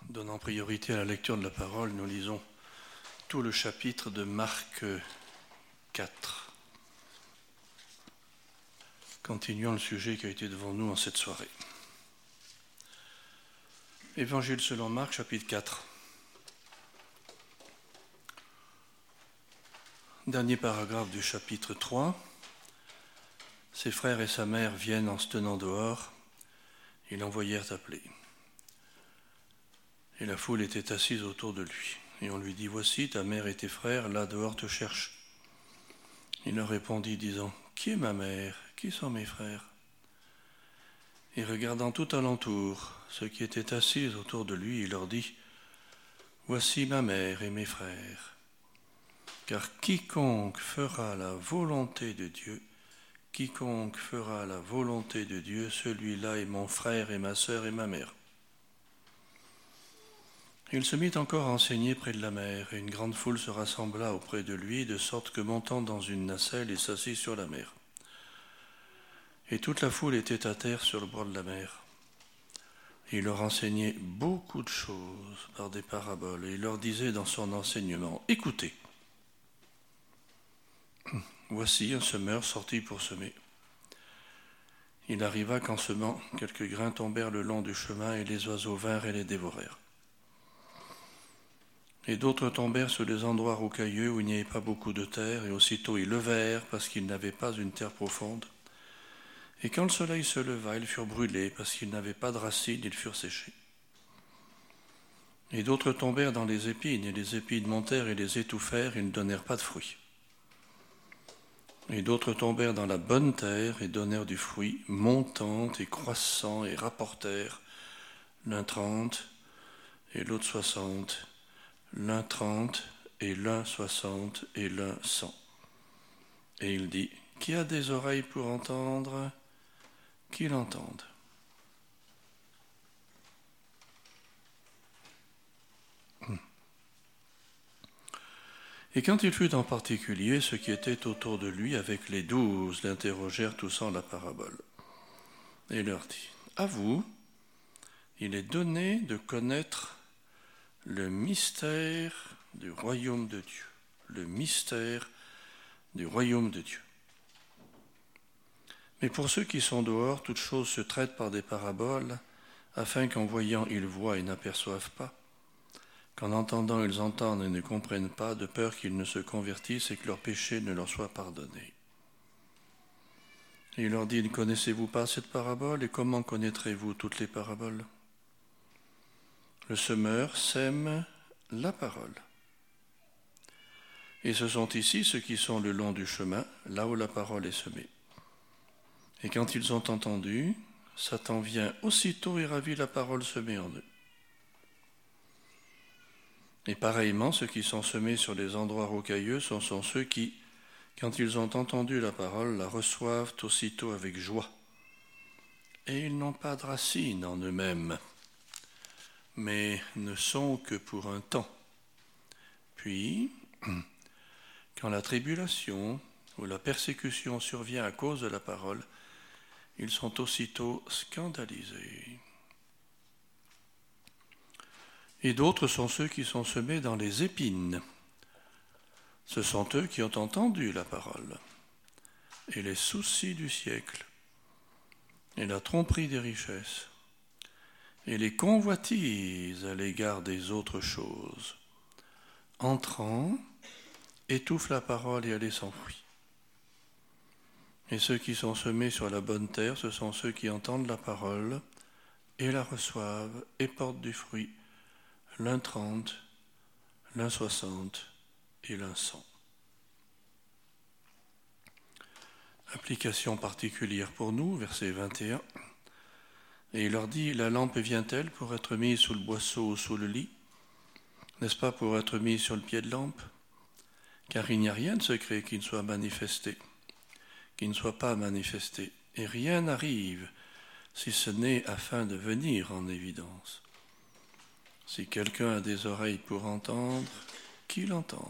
Donnant priorité à la lecture de la parole, nous lisons tout le chapitre de Marc 4. Continuons le sujet qui a été devant nous en cette soirée. Évangile selon Marc, chapitre 4. Dernier paragraphe du chapitre 3. Ses frères et sa mère viennent en se tenant dehors. Ils l'envoyèrent appeler. Et la foule était assise autour de lui. Et on lui dit, « Voici, ta mère et tes frères, là dehors te cherchent. » Il leur répondit, disant, « Qui est ma mère? Qui sont mes frères ?» Et regardant tout alentour, ceux qui étaient assis autour de lui, il leur dit, « Voici ma mère et mes frères. Car quiconque fera la volonté de Dieu, celui-là est mon frère et ma sœur et ma mère. » Il se mit encore à enseigner près de la mer, et une grande foule se rassembla auprès de lui, de sorte que montant dans une nacelle, il s'assit sur la mer. Et toute la foule était à terre sur le bord de la mer. Et il leur enseignait beaucoup de choses par des paraboles, et il leur disait dans son enseignement, « Écoutez, voici un semeur sorti pour semer. Il arriva qu'en semant, quelques grains tombèrent le long du chemin, et les oiseaux vinrent et les dévorèrent. Et d'autres tombèrent sur des endroits rocailleux où il n'y avait pas beaucoup de terre, et aussitôt ils levèrent parce qu'ils n'avaient pas une terre profonde. Et quand le soleil se leva, ils furent brûlés parce qu'ils n'avaient pas de racines, ils furent séchés. Et d'autres tombèrent dans les épines, et les épines montèrent et les étouffèrent, et ne donnèrent pas de fruits. Et d'autres tombèrent dans la bonne terre et donnèrent du fruit, montant et croissant, et rapportèrent l'un 30 et l'autre 60, l'un 30 et l'un 60 et l'un 100. Et il dit, « Qui a des oreilles pour entendre, qu'il entende. » Et quand il fut en particulier, ceux qui étaient autour de lui avec les 12 l'interrogèrent tous en la parabole. Et il leur dit, « À vous, il est donné de connaître le mystère du royaume de Dieu. » Le mystère du royaume de Dieu. Mais pour ceux qui sont dehors, toute chose se traite par des paraboles, afin qu'en voyant ils voient et n'aperçoivent pas, qu'en entendant ils entendent et ne comprennent pas, de peur qu'ils ne se convertissent et que leurs péchés ne leur soient pardonnés. Et il leur dit, « Ne connaissez-vous pas cette parabole, et comment connaîtrez-vous toutes les paraboles ? Le semeur sème la parole. Et ce sont ici ceux qui sont le long du chemin, là où la parole est semée. Et quand ils ont entendu, Satan vient aussitôt et ravit la parole semée en eux. Et pareillement, ceux qui sont semés sur les endroits rocailleux sont ceux qui, quand ils ont entendu la parole, la reçoivent aussitôt avec joie. Et ils n'ont pas de racines en eux-mêmes, mais ne sont que pour un temps. Puis, quand la tribulation ou la persécution survient à cause de la parole, ils sont aussitôt scandalisés. Et d'autres sont ceux qui sont semés dans les épines. Ce sont eux qui ont entendu la parole. Et les soucis du siècle, et la tromperie des richesses, et les convoitises à l'égard des autres choses, entrant, étouffent la parole et elle s'enfuit. Et ceux qui sont semés sur la bonne terre, ce sont ceux qui entendent la parole et la reçoivent et portent du fruit, l'un 30, l'un 60 et l'un 100. Application particulière pour nous, verset 21. Et il leur dit, « La lampe vient-elle pour être mise sous le boisseau ou sous le lit? N'est-ce pas pour être mise sur le pied de lampe? Car il n'y a rien de secret qui ne soit manifesté, qui ne soit pas manifesté, et rien n'arrive si ce n'est afin de venir en évidence. Si quelqu'un a des oreilles pour entendre, qu'il entende. »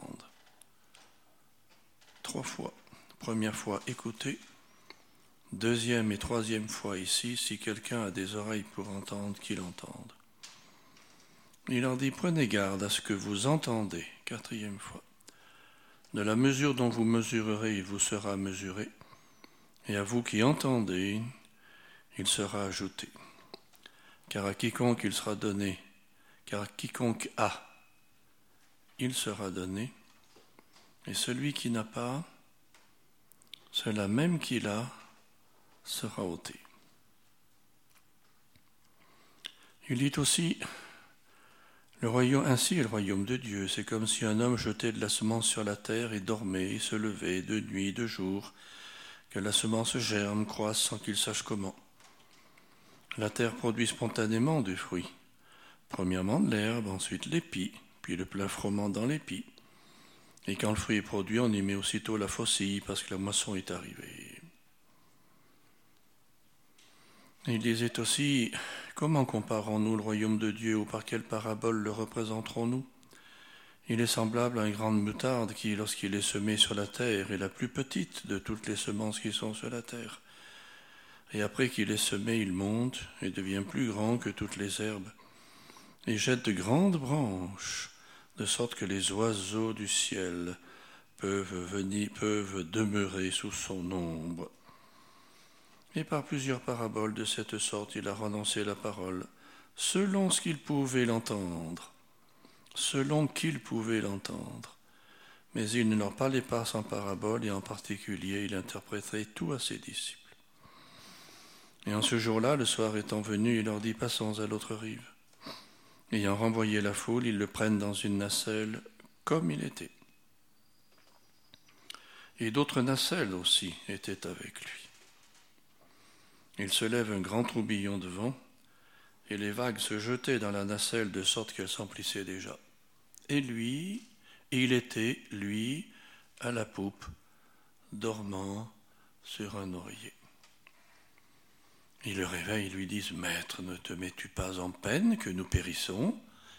3 fois. Première fois, écoutez. Deuxième et troisième fois ici, si quelqu'un a des oreilles pour entendre, qu'il entende. Il leur dit, prenez garde à ce que vous entendez, 4e fois. De la mesure dont vous mesurerez, il vous sera mesuré, et à vous qui entendez, il sera ajouté. Car à quiconque il sera donné, car à quiconque a, il sera donné, et celui qui n'a pas, cela même qu'il a, sera ôté. Il dit aussi, ainsi est le royaume de Dieu, c'est comme si un homme jetait de la semence sur la terre et dormait et se levait de nuit, de jour, que la semence germe, croisse sans qu'il sache comment. La terre produit spontanément du fruit. Premièrement de l'herbe, ensuite l'épi, puis le plein froment dans l'épi. Et quand le fruit est produit, on y met aussitôt la faucille parce que la moisson est arrivée. Il disait aussi, comment comparons-nous le royaume de Dieu ou par quelle parabole le représenterons-nous ? Il est semblable à une grande moutarde qui, lorsqu'il est semé sur la terre, est la plus petite de toutes les semences qui sont sur la terre. Et après qu'il est semé, il monte et devient plus grand que toutes les herbes, et jette de grandes branches, de sorte que les oiseaux du ciel peuvent demeurer sous son ombre. Et par plusieurs paraboles de cette sorte, il a renoncé la parole, selon ce qu'il pouvait l'entendre. Mais il ne leur parlait pas sans parabole, et en particulier, il interprétait tout à ses disciples. Et en ce jour-là, le soir étant venu, il leur dit, passons à l'autre rive. Ayant renvoyé la foule, ils le prennent dans une nacelle comme il était. Et d'autres nacelles aussi étaient avec lui. Il se lève un grand tourbillon de vent, et les vagues se jetaient dans la nacelle de sorte qu'elle s'emplissait déjà. Et il était, à la poupe, dormant sur un oreiller. Ils le réveillent et lui disent, « Maître, ne te mets-tu pas en peine que nous périssions ?»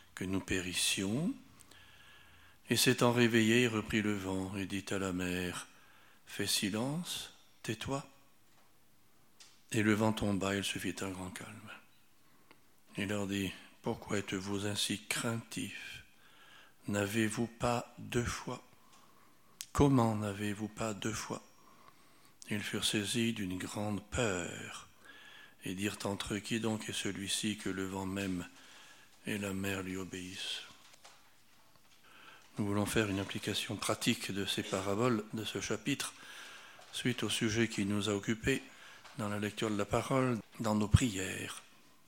Et s'étant réveillé, il reprit le vent et dit à la mer, « Fais silence, tais-toi. » Et le vent tomba, il se fit un grand calme. Il leur dit, « Pourquoi êtes-vous ainsi craintifs ? N'avez-vous pas 2 foi ? Comment n'avez-vous pas 2 foi ? » Ils furent saisis d'une grande peur et dirent entre eux, « Qui donc est celui-ci que le vent même et la mer lui obéissent ?» Nous voulons faire une application pratique de ces paraboles, de ce chapitre, suite au sujet qui nous a occupés dans la lecture de la parole, dans nos prières.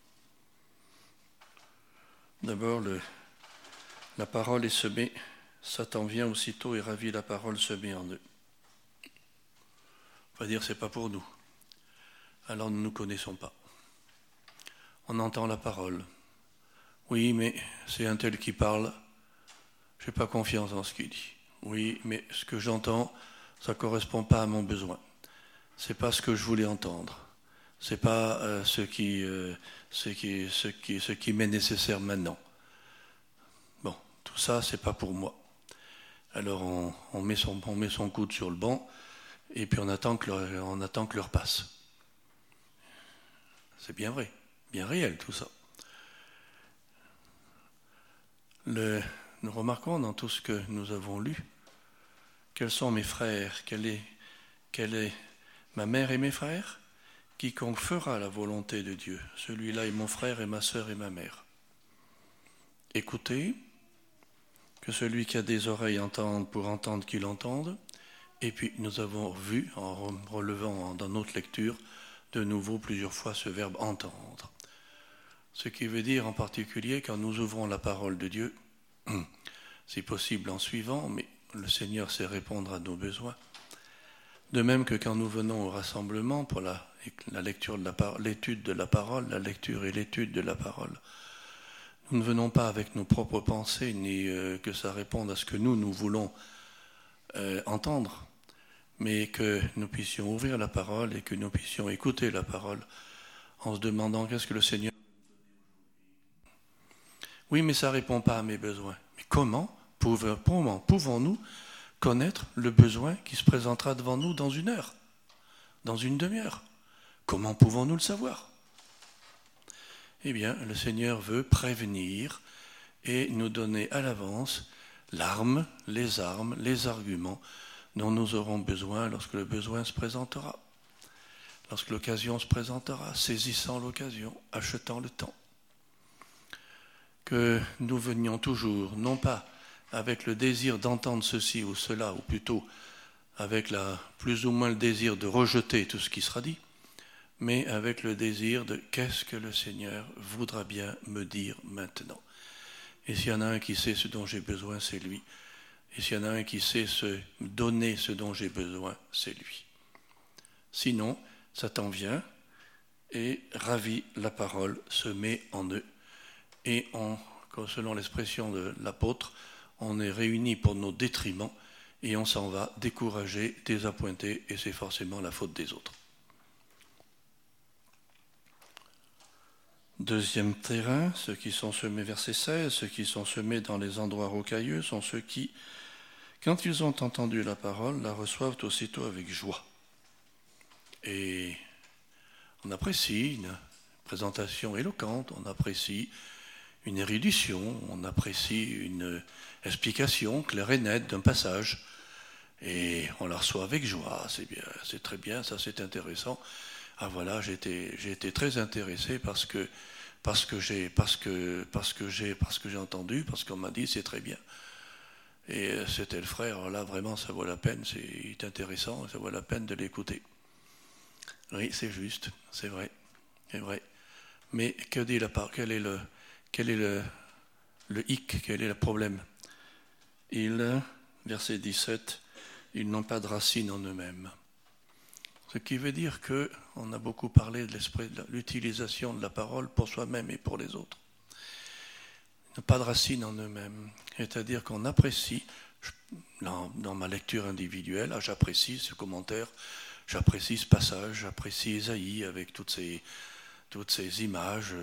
D'abord, la parole est semée, Satan vient aussitôt et ravit la parole semée en eux. On va dire, c'est pas pour nous. Alors nous ne nous connaissons pas. On entend la parole. Oui, mais c'est un tel qui parle, je n'ai pas confiance en ce qu'il dit. Oui, mais ce que j'entends, ça ne correspond pas à mon besoin. C'est pas ce que je voulais entendre. C'est pas ce qui m'est nécessaire maintenant. Bon, tout ça, c'est pas pour moi. Alors on met son coude sur le banc et puis on attend que l'heure passe. C'est bien vrai, bien réel tout ça. Nous remarquons dans tout ce que nous avons lu, quels sont mes frères, quelle est ma mère et mes frères. Quiconque fera la volonté de Dieu, celui-là est mon frère et ma sœur et ma mère. Écoutez, que celui qui a des oreilles entende pour entendre qu'il entende. Et puis nous avons vu, en relevant dans notre lecture, de nouveau plusieurs fois ce verbe entendre. Ce qui veut dire en particulier, quand nous ouvrons la parole de Dieu, si possible en suivant, mais le Seigneur sait répondre à nos besoins. De même que quand nous venons au rassemblement pour la lecture de l'étude de la parole, la lecture et l'étude de la parole, nous ne venons pas avec nos propres pensées, ni que ça réponde à ce que nous voulons entendre, mais que nous puissions ouvrir la parole et que nous puissions écouter la parole en se demandant qu'est-ce que le Seigneur... Oui, mais ça ne répond pas à mes besoins. Mais comment pouvons-nous connaître le besoin qui se présentera devant nous dans 1 heure, dans 1 demi-heure? Comment pouvons-nous le savoir? Eh bien, le Seigneur veut prévenir et nous donner à l'avance l'arme, les armes, les arguments dont nous aurons besoin lorsque le besoin se présentera, lorsque l'occasion se présentera, saisissant l'occasion, achetant le temps. Que nous venions toujours, non pas avec le désir d'entendre ceci ou cela, ou plutôt avec plus ou moins le désir de rejeter tout ce qui sera dit, mais avec le désir de qu'est-ce que le Seigneur voudra bien me dire maintenant. Et s'il y en a un qui sait ce dont j'ai besoin, c'est lui. Et s'il y en a un qui sait se donner ce dont j'ai besoin, c'est lui. Sinon, Satan vient et ravit la parole, se met en eux. Et selon l'expression de l'apôtre, on est réunis pour nos détriments et on s'en va découragé, désappointé, et c'est forcément la faute des autres. Deuxième terrain, ceux qui sont semés, verset 16, ceux qui sont semés dans les endroits rocailleux sont ceux qui, quand ils ont entendu la parole, la reçoivent aussitôt avec joie. Et on apprécie une présentation éloquente, on apprécie une érudition, on apprécie une explication claire et nette d'un passage, et on la reçoit avec joie. C'est bien, c'est très bien, ça c'est intéressant. Ah voilà, j'ai été très intéressé parce que j'ai entendu, parce qu'on m'a dit c'est très bien. Et c'était le frère, alors là vraiment ça vaut la peine, c'est intéressant, ça vaut la peine de l'écouter. Oui, c'est juste, c'est vrai. Mais que dit la part, quel est le hic, quel est le problème? Verset 17, ils n'ont pas de racine en eux-mêmes. Ce qui veut dire qu'on a beaucoup parlé de l'utilisation de la parole pour soi-même et pour les autres. Ils n'ont pas de racine en eux-mêmes. C'est-à-dire qu'on apprécie, dans ma lecture individuelle, j'apprécie ce commentaire, j'apprécie ce passage, j'apprécie Ésaïe avec toutes ces images.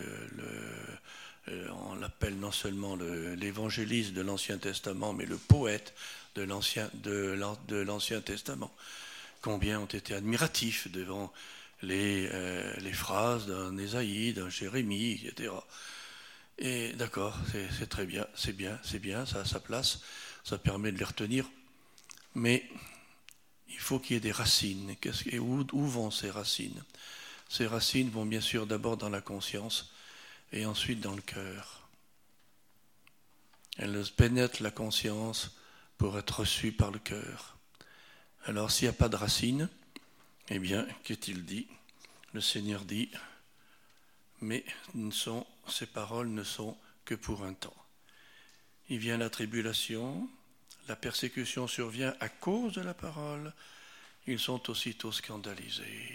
On l'appelle non seulement l'évangéliste de l'Ancien Testament, mais le poète de l'Ancien Testament. Combien ont été admiratifs devant les phrases d'un Ésaïe, d'un Jérémie, etc. Et d'accord, c'est très bien, c'est bien, ça a sa place, ça permet de les retenir. Mais il faut qu'il y ait des racines. Et où vont ces racines? Ces racines vont bien sûr d'abord dans la conscience et ensuite dans le cœur. Elles pénètrent la conscience pour être reçues par le cœur. Alors s'il n'y a pas de racines, eh bien, qu'est-il dit? Le Seigneur dit, mais ces paroles ne sont que pour un temps. Il vient la tribulation, la persécution survient à cause de la parole, ils sont aussitôt scandalisés.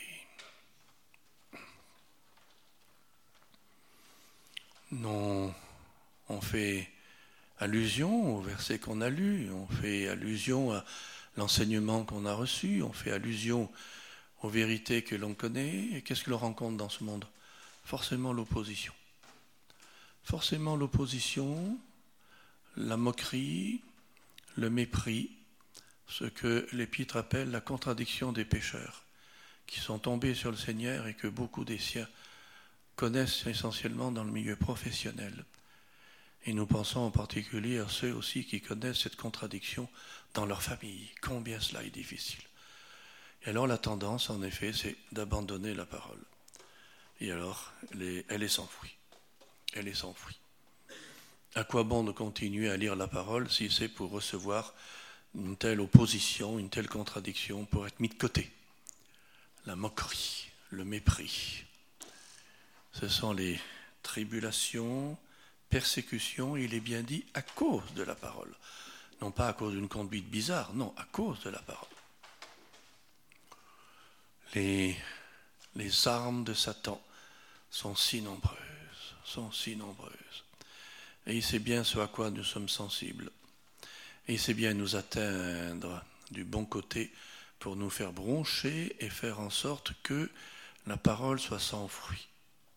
Non, on fait allusion au verset qu'on a lu, on fait allusion à l'enseignement qu'on a reçu, on fait allusion aux vérités que l'on connaît. Et qu'est-ce que l'on rencontre dans ce monde? Forcément l'opposition. Forcément l'opposition, la moquerie, le mépris, ce que l'Épître appelle la contradiction des pécheurs, qui sont tombés sur le Seigneur et que beaucoup des siens connaissent essentiellement dans le milieu professionnel. Et nous pensons en particulier à ceux aussi qui connaissent cette contradiction dans leur famille. Combien cela est difficile. Et alors la tendance, en effet, c'est d'abandonner la parole. Et alors, elle est sans fruit. Elle est sans fruit. À quoi bon de continuer à lire la parole si c'est pour recevoir une telle opposition, une telle contradiction, pour être mis de côté? La moquerie, le mépris. Ce sont les tribulations, persécutions, il est bien dit, à cause de la parole. Non pas à cause d'une conduite bizarre, non, à cause de la parole. Les armes de Satan sont si nombreuses. Et il sait bien ce à quoi nous sommes sensibles. Et il sait bien nous atteindre du bon côté pour nous faire broncher et faire en sorte que la parole soit sans fruit.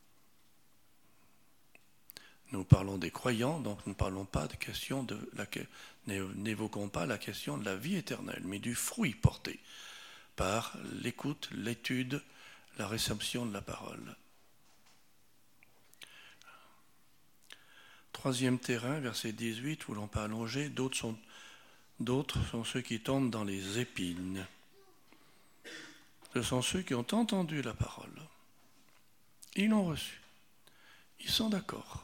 Nous parlons des croyants, donc nous ne parlons pas de question n'évoquons pas la question de la vie éternelle, mais du fruit porté par l'écoute, l'étude, la réception de la parole. Troisième terrain, verset 18, voulant pas allonger, d'autres sont ceux qui tombent dans les épines. Ce sont ceux qui ont entendu la parole. Ils l'ont reçue. Ils sont d'accord.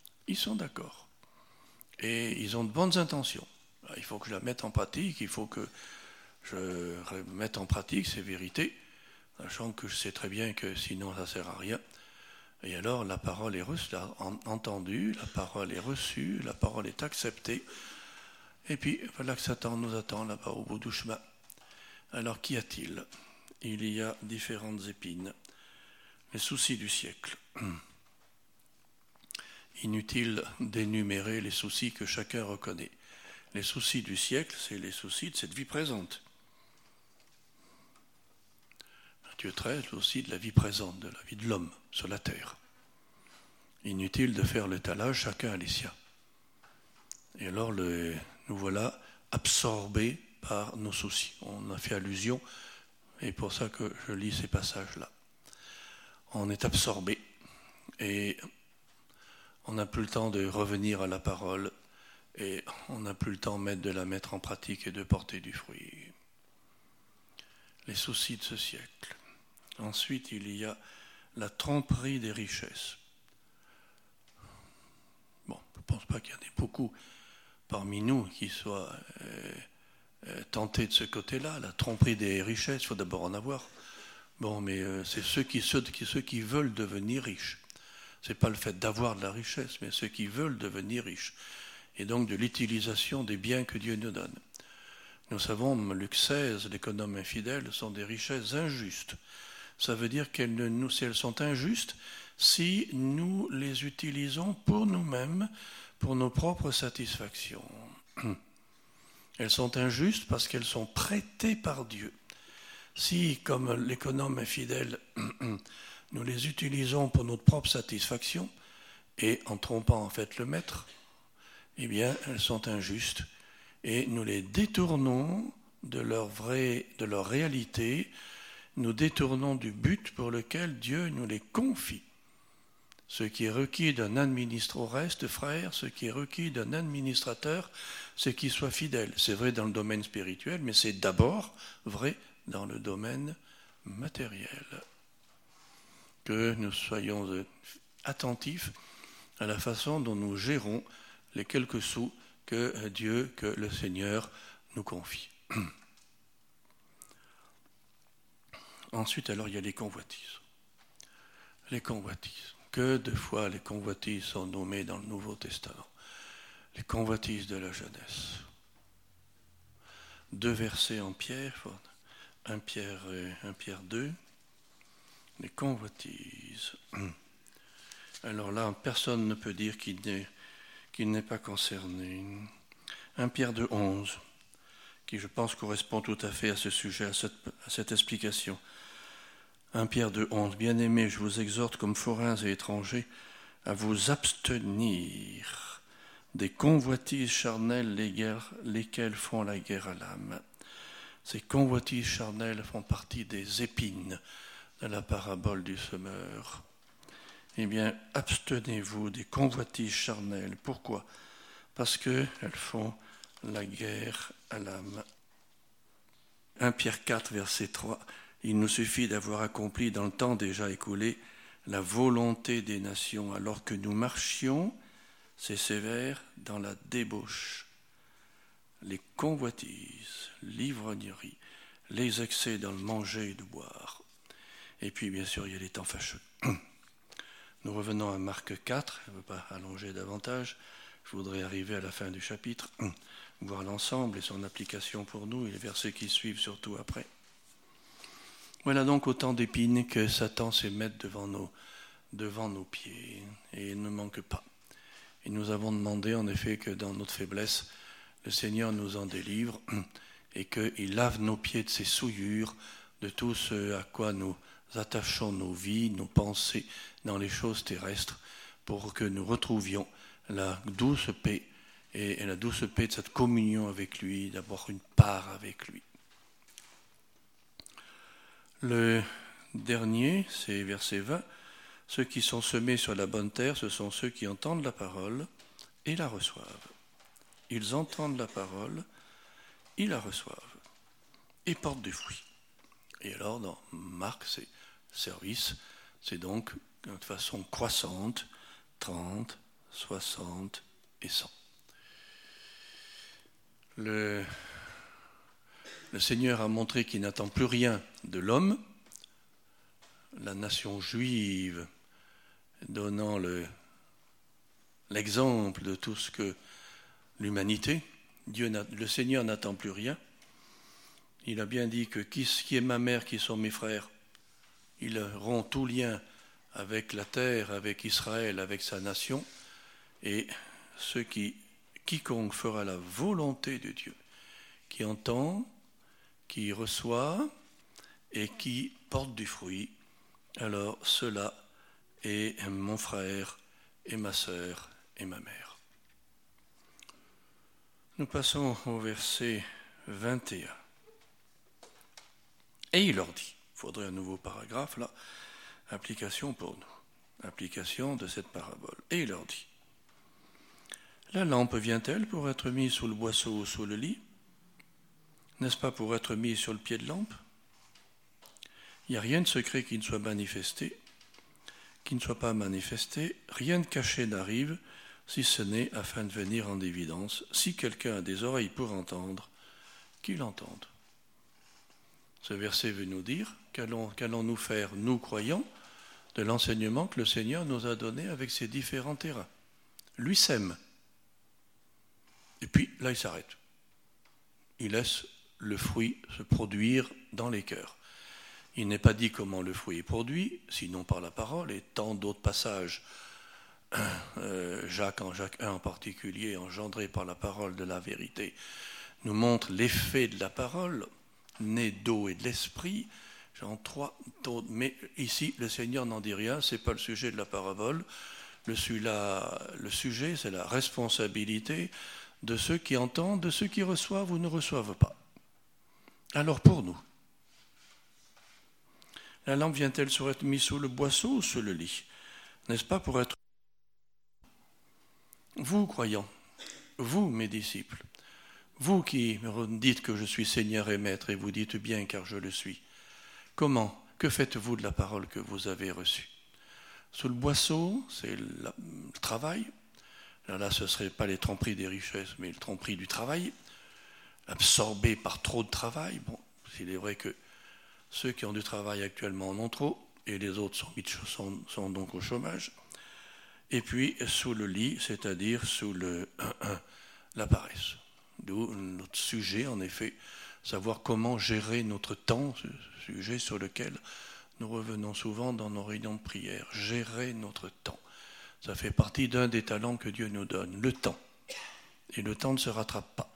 Et ils ont de bonnes intentions. Il faut que je la mette en pratique, il faut que je mette en pratique ces vérités, sachant que je sais très bien que sinon ça ne sert à rien. Et alors la parole est entendue, la parole est reçue, la parole est acceptée. Et puis voilà que Satan nous attend là-bas au bout du chemin. Alors qu'y a-t-il ? Il y a différentes épines. Les soucis du siècle. Inutile d'énumérer les soucis que chacun reconnaît. Les soucis du siècle, c'est les soucis de cette vie présente. Dieu traite aussi de la vie présente, de la vie de l'homme sur la terre. Inutile de faire l'étalage, chacun a les siens. Et alors, nous voilà absorbés par nos soucis. On a fait allusion, et pour ça que je lis ces passages-là. On est absorbés, et on n'a plus le temps de revenir à la parole, et on n'a plus le temps de la mettre en pratique et de porter du fruit. Les soucis de ce siècle. Ensuite, il y a la tromperie des richesses. Bon, je ne pense pas qu'il y en ait beaucoup parmi nous qui soient tentés de ce côté-là. La tromperie des richesses, il faut d'abord en avoir. Bon, mais c'est ceux qui veulent devenir riches. Ce n'est pas le fait d'avoir de la richesse, mais ceux qui veulent devenir riches. Et donc de l'utilisation des biens que Dieu nous donne. Nous savons, Luc 16, l'économe infidèle, sont des richesses injustes. Ça veut dire si elles sont injustes, si nous les utilisons pour nous-mêmes, pour nos propres satisfactions. Elles sont injustes parce qu'elles sont prêtées par Dieu. Si, comme l'économe infidèle, nous les utilisons pour notre propre satisfaction, et en trompant en fait le maître, eh bien, elles sont injustes, et nous les détournons de leur réalité, nous détournons du but pour lequel Dieu nous les confie. Ce qui est requis d'un administrateur, au reste, frère, ce qui est requis d'un administrateur, c'est qu'il soit fidèle. C'est vrai dans le domaine spirituel, mais c'est d'abord vrai dans le domaine matériel. Que nous soyons attentifs à la façon dont nous gérons les quelques sous que le Seigneur nous confie. Ensuite, alors, il y a les convoitises. Les convoitises. Que de fois les convoitises sont nommées dans le Nouveau Testament. Les convoitises de la jeunesse. 2 versets en Pierre, 1 Pierre 2. Les convoitises. Alors là, personne ne peut dire qu'il n'est pas concerné. 1 Pierre 2, 11, qui je pense correspond tout à fait à ce sujet, à cette explication. 1 Pierre 2, 11, bien-aimés, je vous exhorte comme forains et étrangers à vous abstenir des convoitises charnelles lesquelles font la guerre à l'âme. Ces convoitises charnelles font partie des épines de la parabole du semeur. Eh bien, abstenez-vous des convoitises charnelles. Pourquoi ? Parce qu'elles font la guerre à l'âme. 1 Pierre 4, verset 3. Il nous suffit d'avoir accompli dans le temps déjà écoulé la volonté des nations, alors que nous marchions, c'est sévère, dans la débauche, les convoitises, l'ivrognerie, les excès dans le manger et le boire. Et puis, bien sûr, il y a les temps fâcheux. Nous revenons à Marc 4, je ne veux pas allonger davantage, je voudrais arriver à la fin du chapitre, voir l'ensemble et son application pour nous, et les versets qui suivent surtout après. Voilà donc autant d'épines que Satan sait mettre devant nos pieds, et il ne manque pas. Et nous avons demandé en effet que dans notre faiblesse, le Seigneur nous en délivre, et qu'il lave nos pieds de ces souillures, de tout ce à quoi nous attachons nos vies, nos pensées dans les choses terrestres, pour que nous retrouvions la douce paix, et la douce paix de cette communion avec lui, d'avoir une part avec lui. Le dernier, c'est verset 20. Ceux qui sont semés sur la bonne terre, ce sont ceux qui entendent la parole, et la reçoivent. Ils entendent la parole, ils la reçoivent et portent du fruit. Et alors, dans Marc, c'est service, c'est donc de façon croissante, 30, 60 et 100. Le Seigneur a montré qu'il n'attend plus rien de l'homme. La nation juive, donnant l'exemple de tout ce que l'humanité, le Seigneur n'attend plus rien. Il a bien dit que qui est ma mère, qui sont mes frères, ils rompt tout lien avec la terre, avec Israël, avec sa nation, et quiconque fera la volonté de Dieu, qui entend, qui reçoit et qui porte du fruit, alors cela est mon frère et ma sœur et ma mère. Nous passons au verset 21. Et il leur dit, il faudrait un nouveau paragraphe là, application pour nous, application de cette parabole. Et il leur dit, la lampe vient-elle pour être mise sous le boisseau ou sous le lit? N'est-ce pas pour être mise sur le pied de lampe? Il n'y a rien de secret qui ne soit manifesté, qui ne soit pas manifesté, rien de caché n'arrive, si ce n'est afin de venir en évidence. Si quelqu'un a des oreilles pour entendre, qu'il entende. Ce verset veut nous dire qu'allons-nous faire, nous croyants, de l'enseignement que le Seigneur nous a donné avec ses différents terrains. Lui sème. Et puis, là, il s'arrête. Il laisse le fruit se produire dans les cœurs. Il n'est pas dit comment le fruit est produit, sinon par la parole, et tant d'autres passages, Jacques 1 en particulier, engendré par la parole de la vérité, nous montre l'effet de la parole, né d'eau et de l'esprit, Jean 3, mais ici, le Seigneur n'en dit rien, ce n'est pas le sujet de la parabole, le sujet, c'est la responsabilité de ceux qui entendent, de ceux qui reçoivent ou ne reçoivent pas. Alors pour nous, la lampe vient-elle sur être mise sous le boisseau ou sous le lit? N'est-ce pas pour être... Vous, croyants, vous, mes disciples, vous qui me dites que je suis Seigneur et Maître, et vous dites bien car je le suis, comment, que faites-vous de la parole que vous avez reçue? Sous le boisseau, c'est le travail. Là, ce ne serait pas les tromperies des richesses, mais le tromperie du travail, absorbé par trop de travail. Bon, il est vrai que ceux qui ont du travail actuellement en ont trop, et les autres sont donc au chômage. Et puis sous le lit, c'est-à-dire sous la paresse. D'où notre sujet, en effet, savoir comment gérer notre temps, ce sujet sur lequel nous revenons souvent dans nos réunions de prière. Gérer notre temps. Ça fait partie d'un des talents que Dieu nous donne, le temps. Et le temps ne se rattrape pas.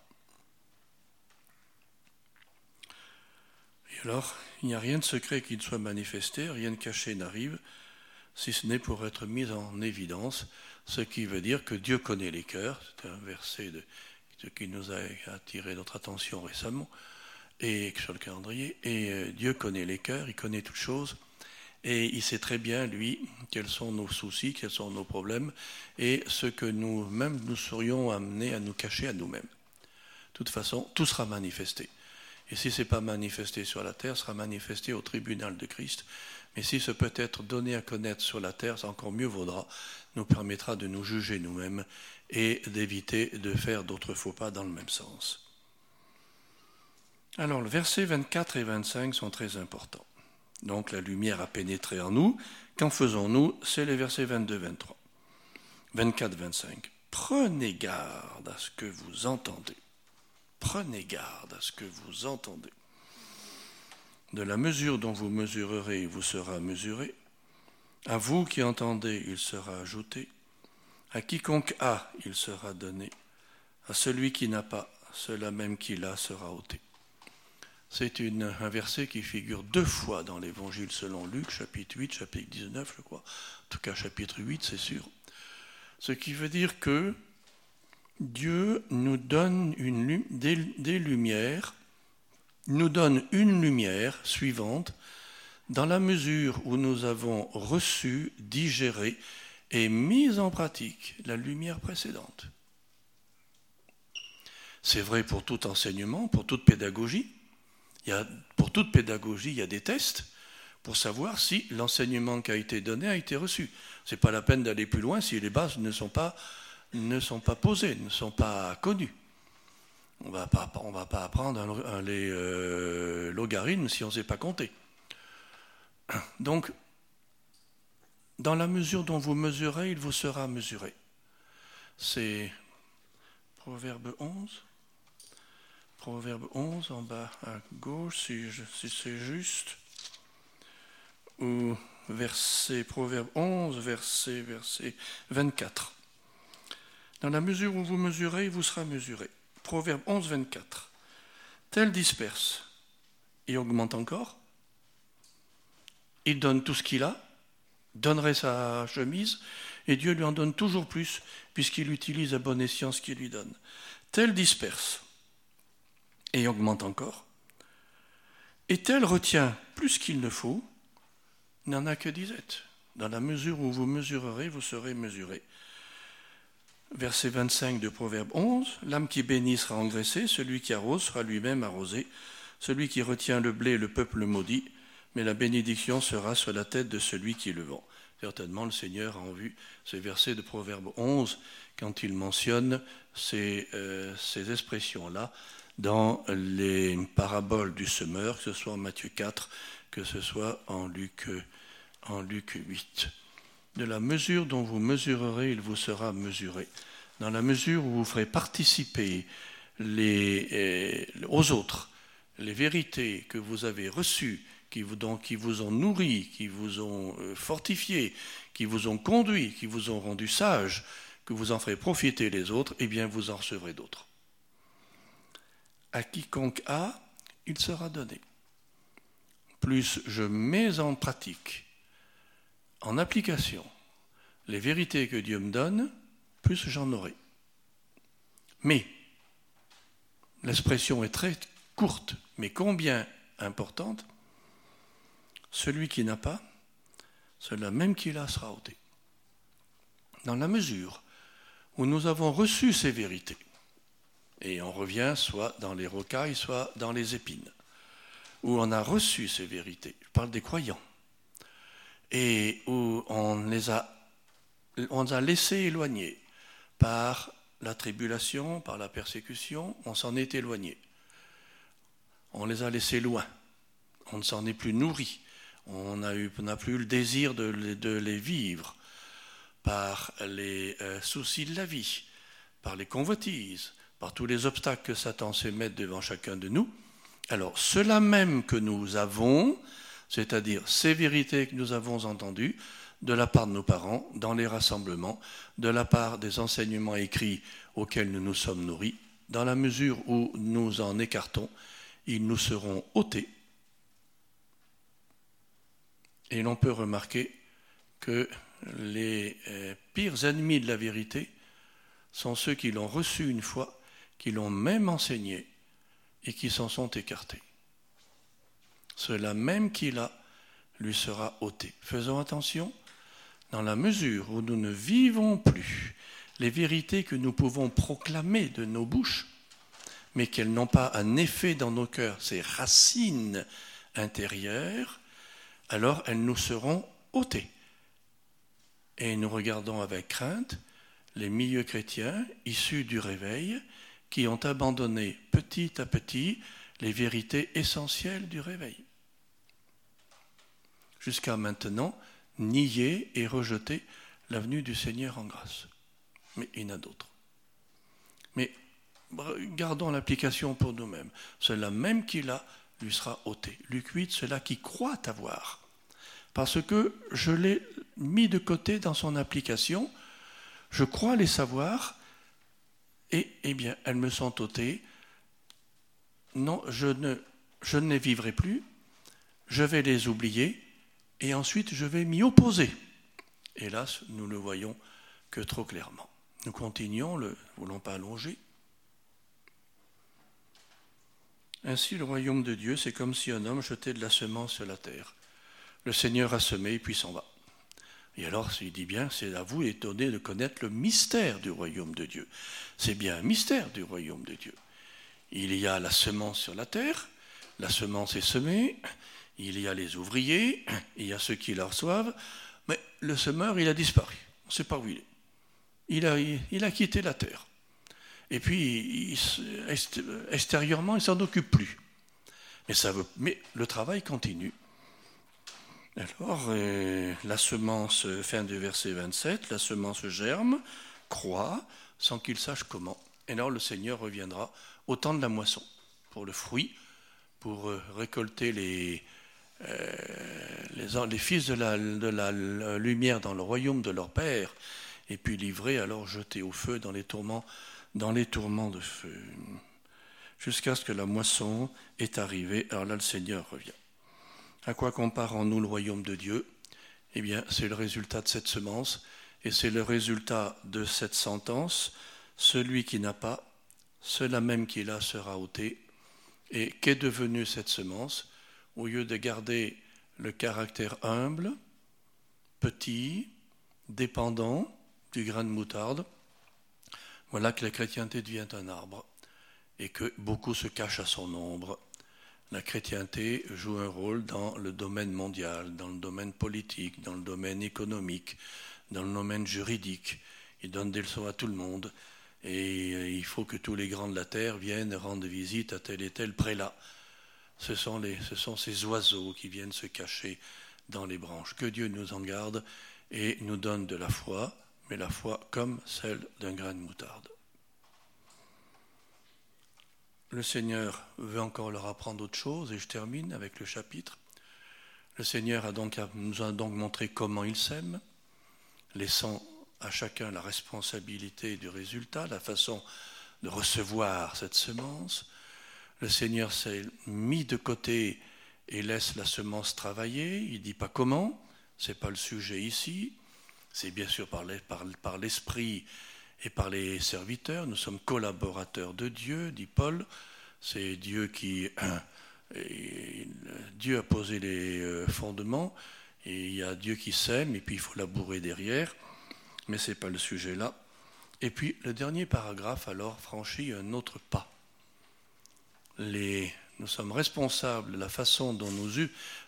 Et alors, il n'y a rien de secret qui ne soit manifesté, rien de caché n'arrive, si ce n'est pour être mis en évidence, ce qui veut dire que Dieu connaît les cœurs. C'est un verset qui nous a attiré notre attention récemment, et sur le calendrier, et Dieu connaît les cœurs, il connaît toutes choses, et il sait très bien, lui, quels sont nos soucis, quels sont nos problèmes, et ce que nous-mêmes nous serions amenés à nous cacher à nous-mêmes. De toute façon, tout sera manifesté. Et si ce n'est pas manifesté sur la terre, sera manifesté au tribunal de Christ. Mais si ce peut être donné à connaître sur la terre, ça encore mieux vaudra, nous permettra de nous juger nous-mêmes et d'éviter de faire d'autres faux pas dans le même sens. Alors, le verset 24 et 25 sont très importants. Donc, la lumière a pénétré en nous. Qu'en faisons-nous? C'est les versets 22-23. 24-25. Prenez garde à ce que vous entendez. Prenez garde à ce que vous entendez. De la mesure dont vous mesurerez, il vous sera mesuré. À vous qui entendez, il sera ajouté. À quiconque a, il sera donné. À celui qui n'a pas, cela même qu'il a sera ôté. C'est un verset qui figure 2 fois dans l'Évangile selon Luc, chapitre 8, chapitre 19, je crois. En tout cas, chapitre 8, c'est sûr. Ce qui veut dire que Dieu nous donne des lumières, nous donne une lumière suivante dans la mesure où nous avons reçu, digéré et mis en pratique la lumière précédente. C'est vrai pour tout enseignement, pour toute pédagogie. Pour toute pédagogie, il y a des tests pour savoir si l'enseignement qui a été donné a été reçu. Ce n'est pas la peine d'aller plus loin si les bases ne sont pas posées, ne sont pas connues. On ne va pas apprendre les logarithmes si on ne sait pas compter. Donc, dans la mesure dont vous mesurez, il vous sera mesuré. C'est Proverbe 11. Proverbe 11 en bas à gauche, si c'est juste. Ou Proverbe 11, verset 24. Dans la mesure où vous mesurez, il vous sera mesuré. Proverbe 11, 24. Tel disperse et augmente encore. Il donne tout ce qu'il a, donnerait sa chemise, et Dieu lui en donne toujours plus, puisqu'il utilise à bon escient ce qu'il lui donne. Tel disperse et augmente encore. Et tel retient plus qu'il ne faut, n'en a que disette. Dans la mesure où vous mesurerez, vous serez mesuré. Verset 25 de Proverbe 11, l'âme qui bénit sera engraissée, celui qui arrose sera lui-même arrosé, celui qui retient le blé, le peuple maudit, mais la bénédiction sera sur la tête de celui qui le vend. Certainement, le Seigneur a en vue ces versets de Proverbe 11 quand il mentionne ces expressions-là dans les paraboles du semeur, que ce soit en Matthieu 4, que ce soit en Luc 8. De la mesure dont vous mesurerez, il vous sera mesuré. Dans la mesure où vous ferez participer aux autres les vérités que vous avez reçues, qui vous ont nourri, qui vous ont fortifié, qui vous ont conduit, qui vous ont rendu sage, que vous en ferez profiter les autres, eh bien vous en recevrez d'autres. À quiconque a, il sera donné. Plus je mets en pratique, en application, les vérités que Dieu me donne, plus j'en aurai. Mais, l'expression est très courte, mais combien importante, celui qui n'a pas, celui même qui l'a sera ôté. Dans la mesure où nous avons reçu ces vérités, et on revient soit dans les rocailles, soit dans les épines, où on a reçu ces vérités, je parle des croyants, et où on les a laissés éloigner par la tribulation, par la persécution, on s'en est éloigné. On les a laissés loin, on ne s'en est plus nourri. On n'a plus eu le désir de les vivre par les soucis de la vie, par les convoitises, par tous les obstacles que Satan sait mettre devant chacun de nous. Alors, cela même que nous avons, c'est-à-dire ces vérités que nous avons entendues de la part de nos parents, dans les rassemblements, de la part des enseignements écrits auxquels nous nous sommes nourris, dans la mesure où nous en écartons, ils nous seront ôtés. Et l'on peut remarquer que les pires ennemis de la vérité sont ceux qui l'ont reçue une fois, qui l'ont même enseigné et qui s'en sont écartés. Cela même qu'il a lui sera ôté. Faisons attention, dans la mesure où nous ne vivons plus les vérités que nous pouvons proclamer de nos bouches, mais qu'elles n'ont pas un effet dans nos cœurs, ces racines intérieures, alors elles nous seront ôtées. Et nous regardons avec crainte les milieux chrétiens issus du réveil qui ont abandonné petit à petit les vérités essentielles du réveil. Jusqu'à maintenant, nier et rejeter la venue du Seigneur en grâce. Mais il y en a d'autres. Mais gardons l'application pour nous-mêmes. Cela même qu'il a lui sera ôté. Luc 8, cela qui croit avoir. Parce que je l'ai mis de côté dans son application, je crois les savoir, et eh bien, elles me sont ôtées. Non, je ne les vivrai plus, je vais les oublier, et ensuite je vais m'y opposer. Hélas, nous ne le voyons que trop clairement. Nous continuons, ne voulons pas allonger. Ainsi, le royaume de Dieu, c'est comme si un homme jetait de la semence sur la terre. Le Seigneur a semé, puis s'en va. Et alors, il dit bien, c'est à vous étonné de connaître le mystère du royaume de Dieu. C'est bien un mystère du royaume de Dieu. il y a la semence sur la terre, la semence est semée, il y a les ouvriers, il y a ceux qui la reçoivent, mais le semeur, il a disparu. On ne sait pas où il est. Il a quitté la terre. Et puis, extérieurement, il ne s'en occupe plus. Mais le travail continue. Alors, la semence, fin du verset 27, la semence germe, croît, sans qu'il sache comment. Et alors, le Seigneur reviendra au temps de la moisson, pour le fruit, pour récolter les fils de la lumière dans le royaume de leur Père, et puis livrés, alors jetés au feu dans les tourments de feu, jusqu'à ce que la moisson est arrivée. Alors là, le Seigneur revient. À quoi comparons-nous le royaume de Dieu ? Eh bien, c'est le résultat de cette semence, et c'est le résultat de cette sentence. Celui qui n'a pas, cela même qu'il a sera ôté. Et qu'est devenue cette semence ? Au lieu de garder le caractère humble, petit, dépendant du grain de moutarde, voilà que la chrétienté devient un arbre et que beaucoup se cachent à son ombre. La chrétienté joue un rôle dans le domaine mondial, dans le domaine politique, dans le domaine économique, dans le domaine juridique. Il donne des leçons à tout le monde et il faut que tous les grands de la terre viennent rendre visite à tel et tel prélat. Ce sont ces oiseaux qui viennent se cacher dans les branches. Que Dieu nous en garde et nous donne de la foi, mais la foi comme celle d'un grain de moutarde. Le Seigneur veut encore leur apprendre autre chose, et je termine avec le chapitre. Le Seigneur nous a donc montré comment il s'aime, laissant à chacun la responsabilité du résultat, la façon de recevoir cette semence. Le Seigneur s'est mis de côté et laisse la semence travailler. Il ne dit pas comment, ce n'est pas le sujet ici. C'est bien sûr par l'Esprit et par les serviteurs. Nous sommes collaborateurs de Dieu, dit Paul. C'est Dieu Dieu a posé les fondements, et il y a Dieu qui sème, et puis il faut labourer derrière. Mais ce n'est pas le sujet là. Et puis le dernier paragraphe, alors, franchit un autre pas. Nous sommes responsables de la façon dont nous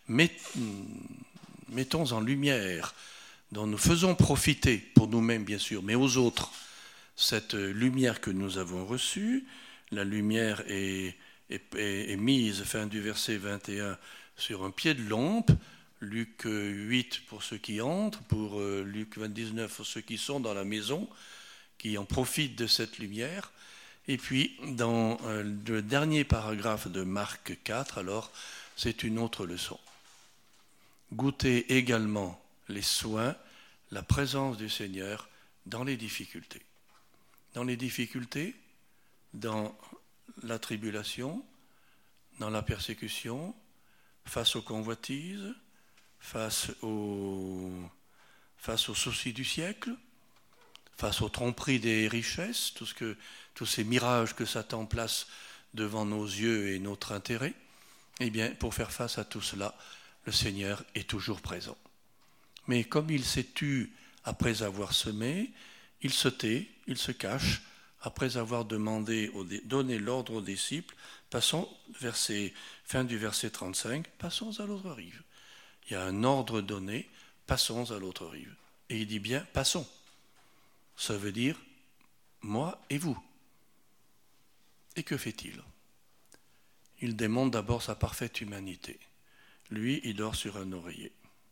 mettons en lumière, dont nous faisons profiter, pour nous-mêmes bien sûr, mais aux autres, cette lumière que nous avons reçue. La lumière est mise, fin du verset 21, sur un pied de lampe. Luc 8 pour ceux qui entrent, pour Luc 29 pour ceux qui sont dans la maison, qui en profitent de cette lumière. Et puis, dans le dernier paragraphe de Marc 4, alors, c'est une autre leçon. Goûtez également les soins, la présence du Seigneur dans les difficultés. Dans les difficultés, dans la tribulation, dans la persécution, face aux convoitises, face aux soucis du siècle, face aux tromperies des richesses, tous ces mirages que Satan place devant nos yeux et notre intérêt. Eh bien, pour faire face à tout cela, le Seigneur est toujours présent. Mais comme il s'est tu après avoir semé, il se tait, il se cache, après avoir donné l'ordre aux disciples. Passons, fin du verset 35, passons à l'autre rive. Il y a un ordre donné, passons à l'autre rive. Et il dit bien, passons. Ça veut dire, moi et vous. Et que fait-il ? Il démontre d'abord sa parfaite humanité. Lui, il dort sur un oreiller.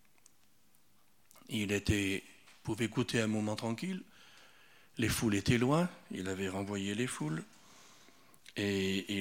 Il pouvait goûter un moment tranquille. Les foules étaient loin, il avait renvoyé les foules. Et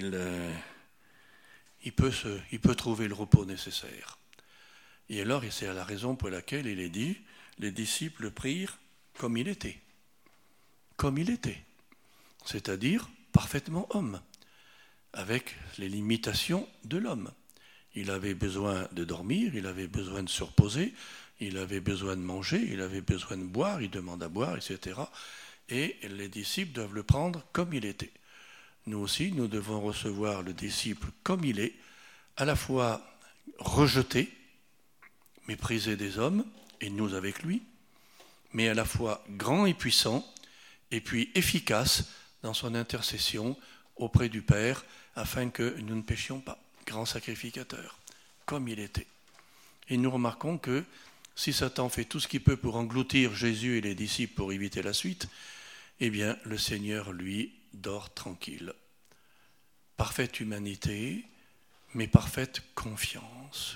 il peut trouver le repos nécessaire. Et alors, c'est la raison pour laquelle il est dit, les disciples prirent comme il était. Comme il était. C'est-à-dire parfaitement homme, avec les limitations de l'homme. Il avait besoin de dormir, il avait besoin de se reposer, il avait besoin de manger, il avait besoin de boire, il demande à boire, etc. Et les disciples doivent le prendre comme il était. Nous aussi, nous devons recevoir le disciple comme il est, à la fois rejeté, méprisé des hommes, et nous avec lui, mais à la fois grand et puissant, et puis efficace dans son intercession auprès du Père, afin que nous ne péchions pas. Grand sacrificateur, comme il était. Et nous remarquons que si Satan fait tout ce qu'il peut pour engloutir Jésus et les disciples pour éviter la suite, eh bien le Seigneur, lui, dort tranquille. Parfaite humanité, mais parfaite confiance.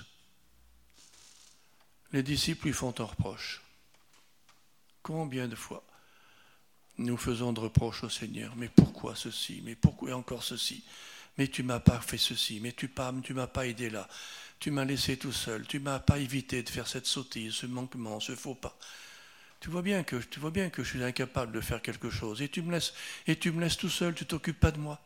Les disciples lui font un reproche. Combien de fois nous faisons de reproches au Seigneur? Mais pourquoi ceci? Mais pourquoi encore ceci? Mais tu ne m'as pas fait ceci, mais tu ne m'as pas aidé là. Tu m'as laissé tout seul, tu ne m'as pas évité de faire cette sottise, ce manquement, ce faux pas. Tu vois bien que je suis incapable de faire quelque chose et tu me laisses tout seul, tu ne t'occupes pas de moi.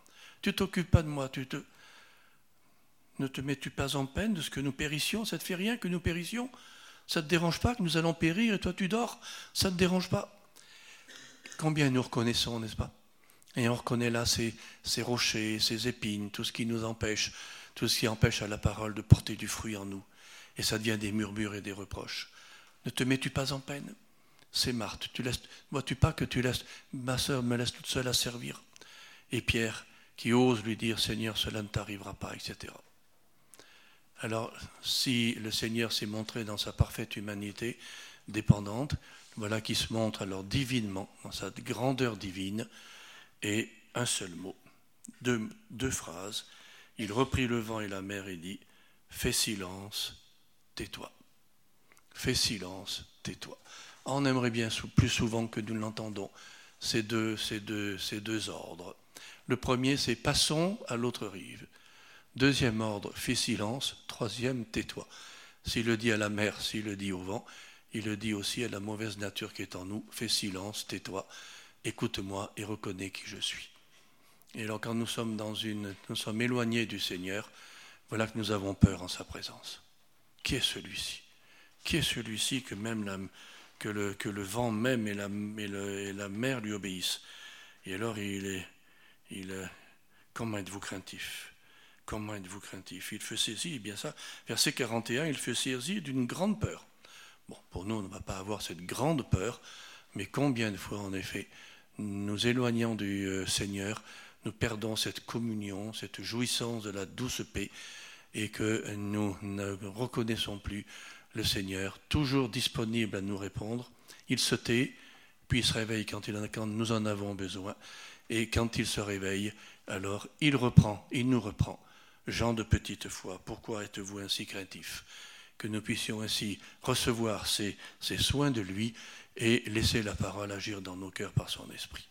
Ne te mets-tu pas en peine de ce que nous périssions? Ça ne te fait rien que nous périssions? Ça ne te dérange pas que nous allons périr et toi tu dors? Ça ne te dérange pas? Combien nous reconnaissons, n'est-ce pas? Et on reconnaît là ces rochers, ces épines, tout ce qui nous empêche, tout ce qui empêche à la parole de porter du fruit en nous. Et ça devient des murmures et des reproches. Ne te mets-tu pas en peine? C'est Marthe, vois-tu pas que tu laisses, ma sœur me laisse toute seule à servir? Et Pierre qui ose lui dire, Seigneur, cela ne t'arrivera pas, etc. Alors, si le Seigneur s'est montré dans sa parfaite humanité dépendante, voilà qu'il se montre alors divinement, dans sa grandeur divine, et un seul mot, deux phrases. Il reprit le vent et la mer et dit, fais silence, tais-toi. Fais silence, tais-toi. On aimerait bien plus souvent que nous l'entendons ces deux ordres. Le premier, c'est passons à l'autre rive. Deuxième ordre, fais silence. Troisième, tais-toi. S'il le dit à la mer, s'il le dit au vent, il le dit aussi à la mauvaise nature qui est en nous. Fais silence, tais-toi, écoute-moi et reconnais qui je suis. Et alors quand nous sommes éloignés du Seigneur, voilà que nous avons peur en sa présence. Qui est celui-ci? Qui est celui-ci que même que le vent même et la mer lui obéissent? Et alors comment êtes-vous craintif? Comment êtes-vous craintif? Il fut saisi, bien ça, verset 41, il fut saisi d'une grande peur. Bon, pour nous, on ne va pas avoir cette grande peur, mais combien de fois, en effet, nous éloignant du Seigneur, nous perdons cette communion, cette jouissance de la douce paix, et que nous ne reconnaissons plus le Seigneur, toujours disponible à nous répondre. Il se tait, puis il se réveille quand nous en avons besoin, et quand il se réveille, alors il nous reprend. Gens de petite foi, pourquoi êtes-vous ainsi craintifs? Que nous puissions ainsi recevoir ces soins de lui et laisser la parole agir dans nos cœurs par son esprit.